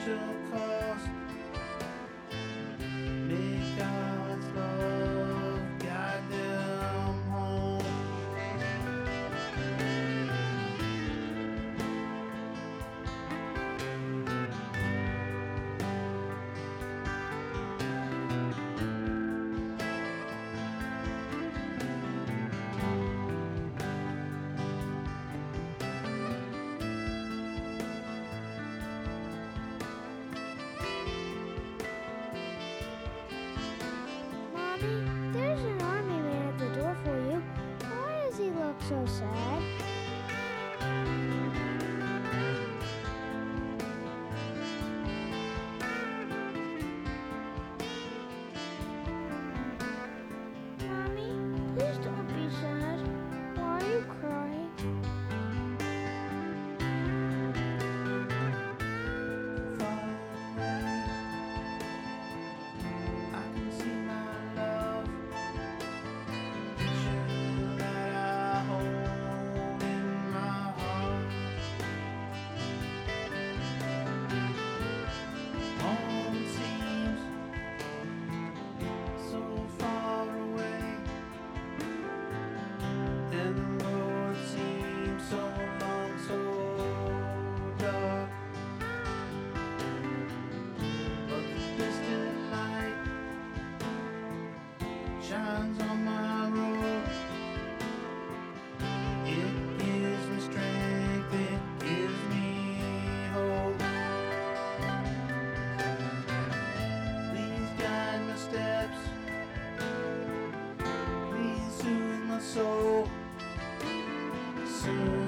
a cost. May God's love guide them home. Mommy, there's an army man at the door for you. Why does he look so sad? Mommy, please don't be sad. Why are you crying? Far away, I can see my love. Picture that I hold in my heart. Home seems so far away, and the road seems so long, so dark. But the distant light shines on my road. It gives me strength, it gives me hope. Please guide my steps, please soothe my soul. Soon